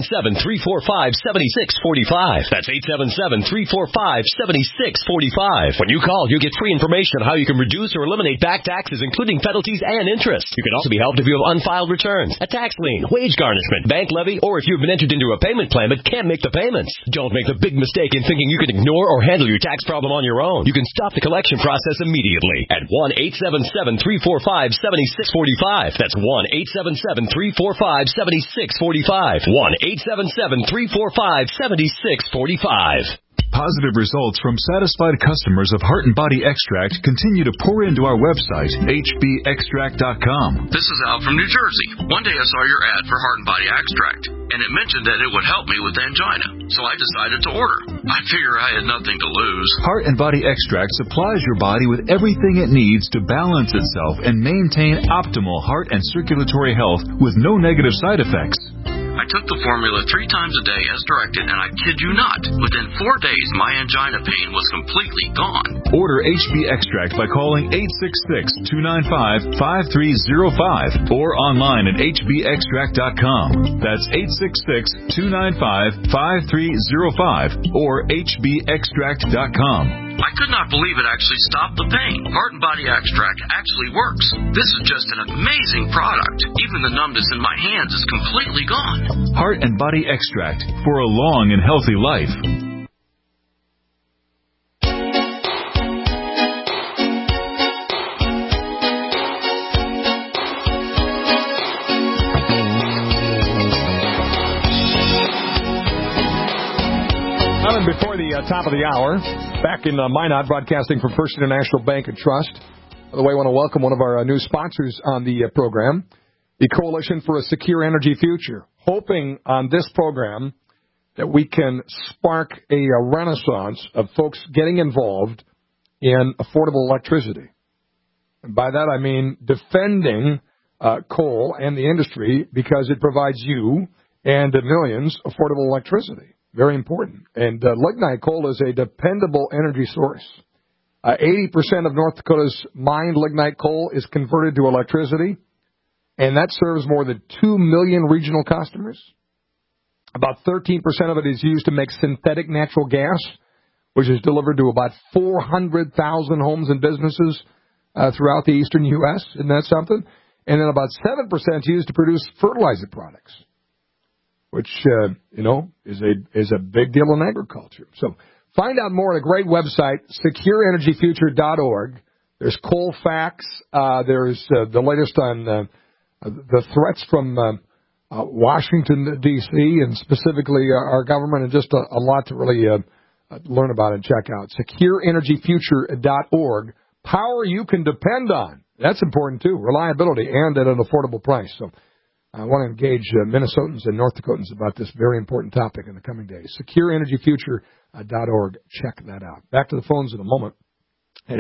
[SPEAKER 17] 877-345-7645. That's 877-345-7645. When you call, you get free information on how you can reduce or eliminate back taxes, including penalties and interest. You can also be helped if you have unfiled returns, a tax lien, wage garnishment, bank levy, or if you've been entered into a payment plan but can't make the payments. Don't make the big mistake in thinking you can ignore or handle your tax problem on your own. You can stop the collection process immediately at 1-877-345-7645. That's 1-877-345-7645. 1-877-345-7645.
[SPEAKER 18] Positive results from satisfied customers of Heart and Body Extract continue to pour into our website, hbextract.com.
[SPEAKER 19] This is Al from New Jersey. One day I saw your ad for Heart and Body Extract, and it mentioned that it would help me with angina, so I decided to order. I figure I had nothing to lose.
[SPEAKER 18] Heart and Body Extract supplies your body with everything it needs to balance itself and maintain optimal heart and circulatory health with no negative side effects.
[SPEAKER 19] I took the formula 3 times a day as directed, and I kid you not, within 4 days my angina pain was completely gone.
[SPEAKER 18] Order HB Extract by calling 866-295-5305 or online at hbextract.com. That's 866-295-5305 or hbextract.com.
[SPEAKER 19] I could not believe it actually stopped the pain. Heart and Body Extract actually works. This is just an amazing product. Even the numbness in my hands is completely gone.
[SPEAKER 18] Heart and Body Extract for a long and healthy life.
[SPEAKER 2] Before the top of the hour, back in Minot, broadcasting from First International Bank and Trust. By the way, I want to welcome one of our new sponsors on the program, the Coalition for a Secure Energy Future. Hoping on this program that we can spark a renaissance of folks getting involved in affordable electricity. And by that I mean defending coal and the industry because it provides you and millions affordable electricity. Very important. And lignite coal is a dependable energy source. 80% of North Dakota's mined lignite coal is converted to electricity, and that serves more than 2 million regional customers. About 13% of it is used to make synthetic natural gas, which is delivered to about 400,000 homes and businesses throughout the eastern U.S. Isn't that something? And then about 7% used to produce fertilizer products, which, is a big deal in agriculture. So find out more at a great website, secureenergyfuture.org. There's Colfax. There's the latest on the threats from Washington, D.C., and specifically our government, and just a lot to really learn about and check out. secureenergyfuture.org. Power you can depend on. That's important, too. Reliability and at an affordable price. So I want to engage Minnesotans and North Dakotans about this very important topic in the coming days. secureenergyfuture.org. Check that out. Back to the phones in a moment at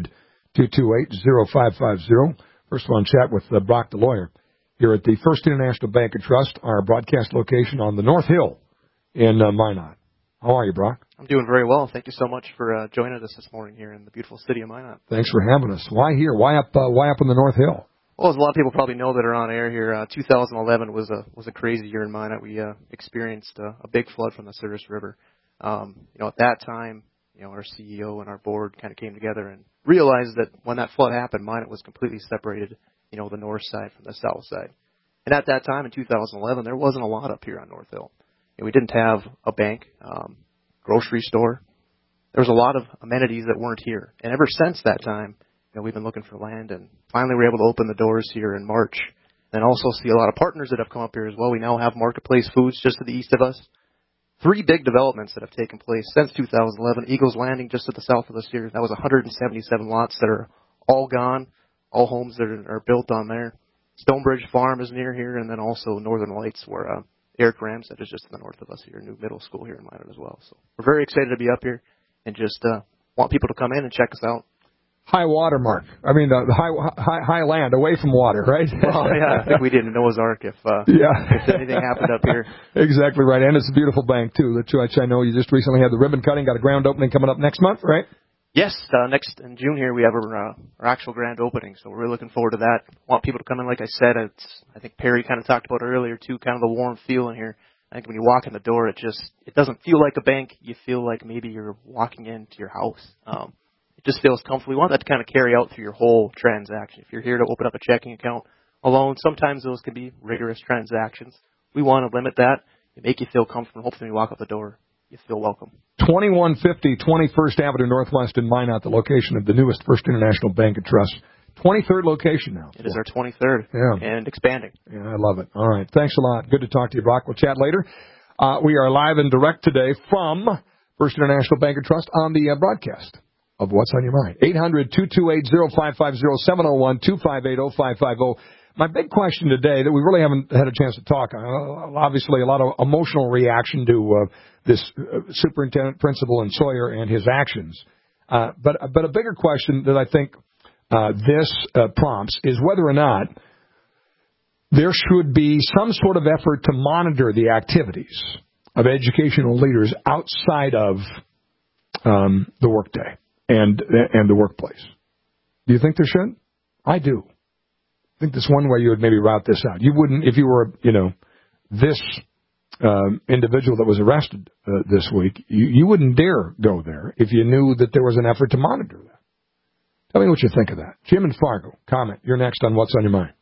[SPEAKER 2] 800-228-0550. First one, chat with Brock the lawyer here at the First International Bank and Trust, our broadcast location on the North Hill in Minot. How are you, Brock?
[SPEAKER 20] I'm doing very well. Thank you so much for joining us this morning here in the beautiful city of Minot.
[SPEAKER 2] Thanks for having us. Why here? Why up on the North Hill?
[SPEAKER 20] Well, as a lot of people probably know that are on air here, 2011 was a crazy year in Minot. We experienced a big flood from the Service River. At that time, our CEO and our board kind of came together and realized that when that flood happened, Minot was completely separated, the north side from the south side. And at that time in 2011, there wasn't a lot up here on North Hill. We didn't have a bank, grocery store. There was a lot of amenities that weren't here. And ever since that time, we've been looking for land, and finally we're able to open the doors here in March. And also see a lot of partners that have come up here as well. We now have Marketplace Foods just to the east of us. 3 big developments that have taken place since 2011. Eagles Landing just to the south of us here. That was 177 lots that are all gone, all homes that are built on there. Stonebridge Farm is near here, and then also Northern Lights, where Eric Ramsett is just to the north of us here, new middle school here in Minot as well. So we're very excited to be up here and just want people to come in and check us out.
[SPEAKER 2] High water mark. I mean, the high land, away from water, right?
[SPEAKER 20] Well, yeah, I think we did a Noah's Ark if anything happened up here.
[SPEAKER 2] Exactly right. And it's a beautiful bank, too, which I know you just recently had the ribbon cutting, got a grand opening coming up next month, right?
[SPEAKER 20] Yes, next in June here we have our actual grand opening, so we're really looking forward to that. Want people to come in, like I said. I think Perry kind of talked about earlier, too, kind of the warm feel in here. I think when you walk in the door, it doesn't feel like a bank. You feel like maybe you're walking into your house. It just feels comfortable. We want that to kind of carry out through your whole transaction. If you're here to open up a checking account alone, sometimes those can be rigorous transactions. We want to limit that and make you feel comfortable. Hopefully when you walk out the door, you feel welcome. 2150 21st Avenue Northwest in Minot, the location of the newest First International Bank and Trust. 23rd location now. It is our 23rd and expanding.
[SPEAKER 2] Yeah, I love it. All right. Thanks a lot. Good to talk to you, Brock. We'll chat later. We are live and direct today from First International Bank and Trust on the broadcast of What's on Your Mind. 800-228-0550, 701-258-0550. My big question today that we really haven't had a chance to talk on, obviously a lot of emotional reaction to this superintendent, principal, and Sawyer and his actions. But a bigger question that I think this prompts is whether or not there should be some sort of effort to monitor the activities of educational leaders outside of the workday and the workplace. Do you think there should? I do. I think there's one way you would maybe route this out. You wouldn't, if you were, this individual that was arrested this week, you wouldn't dare go there if you knew that there was an effort to monitor that. Tell me what you think of that. Jim in Fargo, comment. You're next on What's on Your Mind.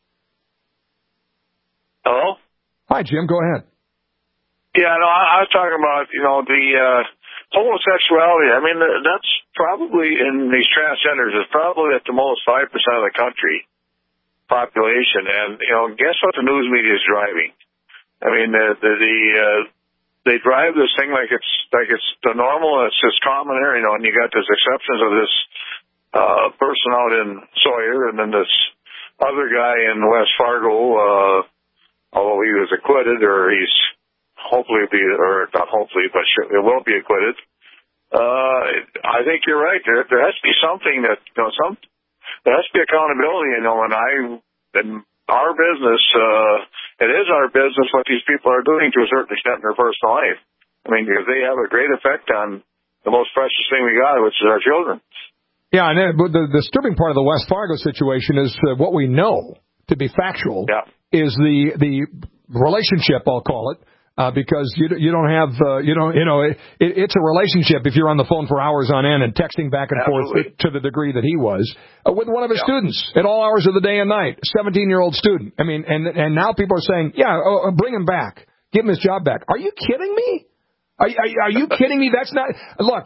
[SPEAKER 21] Hello?
[SPEAKER 2] Hi, Jim. Go ahead.
[SPEAKER 21] Yeah, no, I was talking about, the homosexuality. I mean, that's probably, in these transgenders, is probably at the most 5% of the country population. And, guess what the news media is driving? I mean, they drive this thing like it's the normal, it's just common here, and you got these exceptions of this person out in Sawyer, and then this other guy in West Fargo, although he was acquitted, or he's hopefully not hopefully, but sure, it will be acquitted. I think you're right. There has to be something that, there has to be accountability, and in our business, it is our business what these people are doing to a certain extent in their personal life. I mean, because they have a great effect on the most precious thing we got, which is our children.
[SPEAKER 2] Yeah, and the disturbing part of the West Fargo situation is what we know to be factual is the relationship, I'll call it, because you don't have it's a relationship if you're on the phone for hours on end and texting back and forth to the degree that he was with one of his students at all hours of the day and night, 17-year-old student. I mean, and now people are saying, bring him back, give him his job back. Are you kidding me? Are you kidding me? That's not. Look,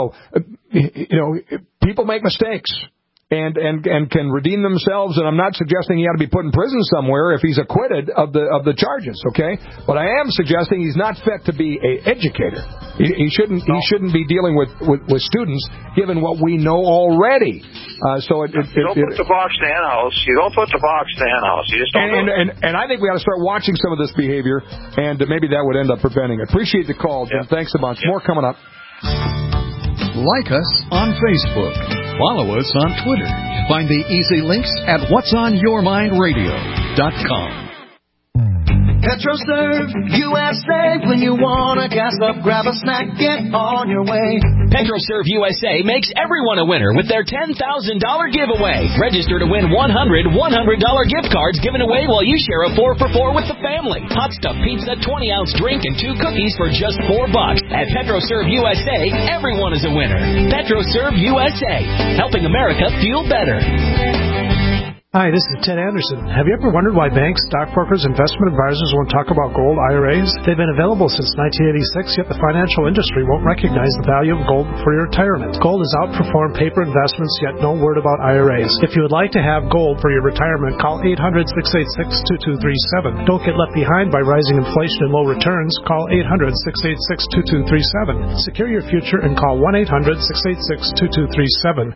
[SPEAKER 2] people make mistakes. And can redeem themselves, and I'm not suggesting he ought to be put in prison somewhere if he's acquitted of the charges, okay? But I am suggesting he's not fit to be an educator. He shouldn't be dealing with students given what we know already. You don't put the fox in the hen house. You don't put the fox in the hen house. You just don't. And I think we ought to start watching some of this behavior, and maybe that would end up preventing it. Appreciate the call, Jim. Thanks a bunch. More coming up.
[SPEAKER 4] Like us on Facebook. Follow us on Twitter. Find the easy links at whatsonyourmindradio.com.
[SPEAKER 6] PetroServe USA. When you want to gas up, grab a snack, get on your way.
[SPEAKER 22] PetroServe USA makes everyone a winner with their $10,000 giveaway. Register to win 100 $100 gift cards given away while you share a 4-for-4 with the family. Hot stuff pizza, 20-ounce drink, and 2 cookies for just $4. At PetroServe USA, everyone is a winner. PetroServe USA, helping America fuel better.
[SPEAKER 7] Hi, this is Ted Anderson. Have you ever wondered why banks, stockbrokers, investment advisors won't talk about gold IRAs? They've been available since 1986, yet the financial industry won't recognize the value of gold for your retirement. Gold has outperformed paper investments, yet no word about IRAs. If you would like to have gold for your retirement, call 800-686-2237. Don't get left behind by rising inflation and low returns. Call 800-686-2237. Secure your future and call 1-800-686-2237.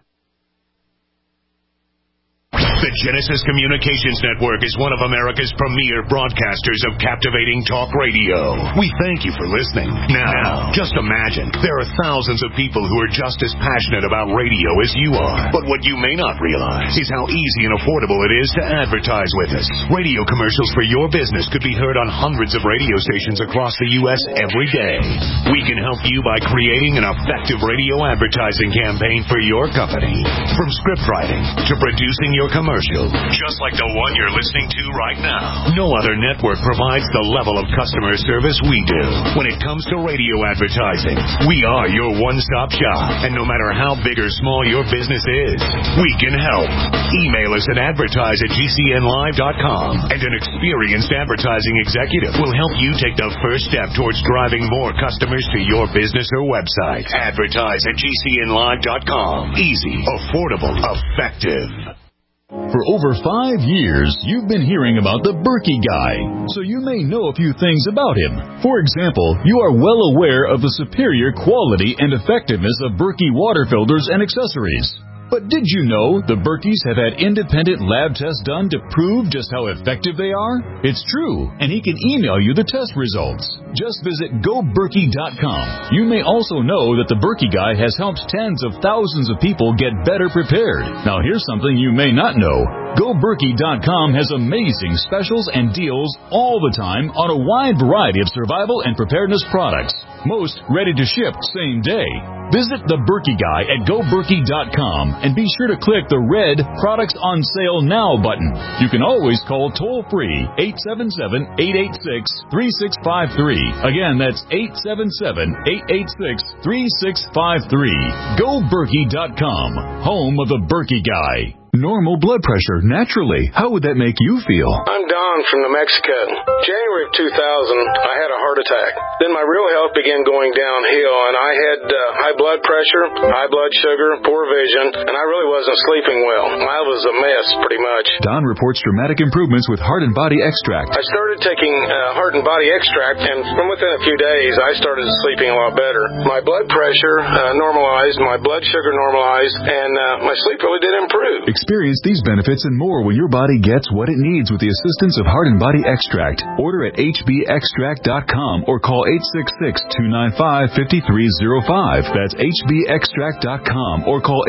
[SPEAKER 1] The Genesis Communications Network is one of America's premier broadcasters of captivating talk radio. We thank you for listening. Now, just imagine, there are thousands of people who are just as passionate about radio as you are. But what you may not realize is how easy and affordable it is to advertise with us. Radio commercials for your business could be heard on hundreds of radio stations across the U.S. every day. We can help you by creating an effective radio advertising campaign for your company. From script writing to producing your commercial, just like the one you're listening to right now. No other network provides the level of customer service we do. When it comes to radio advertising, we are your one-stop shop. And no matter how big or small your business is, we can help. Email us at advertise@gcnlive.com, and an experienced advertising executive will help you take the first step towards driving more customers to your business or website. Advertise@gcnlive.com. Easy, affordable, effective.
[SPEAKER 18] For over 5 years, you've been hearing about the Berkey Guy, so you may know a few things about him. For example, you are well aware of the superior quality and effectiveness of Berkey water filters and accessories. But did you know the Berkeys have had independent lab tests done to prove just how effective they are? It's true, and he can email you the test results. Just visit GoBerkey.com. You may also know that the Berkey Guy has helped tens of thousands of people get better prepared. Now here's something you may not know. GoBerkey.com has amazing specials and deals all the time on a wide variety of survival and preparedness products. Most ready to ship same day. Visit the Berkey Guy at GoBerkey.com and be sure to click the red Products on Sale Now button. You can always call toll-free 877-886-3653. Again, that's 877-886-3653. GoBerkey.com, home of the Berkey Guy. Normal blood pressure, naturally. How would that make you feel?
[SPEAKER 23] I'm Don from New Mexico. January of 2000, I had a heart attack. Then my real health began going downhill, and I had high blood pressure, high blood sugar, poor vision, and I really wasn't sleeping well. I was a mess, pretty much.
[SPEAKER 18] Don reports dramatic improvements with Heart and Body Extract.
[SPEAKER 23] I started taking Heart and Body Extract, and from within a few days, I started sleeping a lot better. My blood pressure normalized, my blood sugar normalized, and my sleep really did improve.
[SPEAKER 18] Experience these benefits and more when your body gets what it needs with the assistance of Heart and Body Extract. Order at hbextract.com or call 866-295-5305. That's hbextract.com or call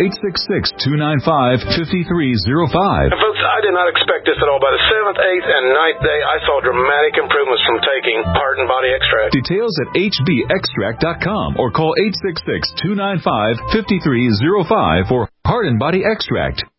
[SPEAKER 18] 866-295-5305.
[SPEAKER 23] Folks, I did not expect this at all. By the 7th, 8th, and 9th day, I saw dramatic improvements from taking Heart and Body Extract.
[SPEAKER 18] Details at hbextract.com or call 866-295-5305 for Heart and Body Extract.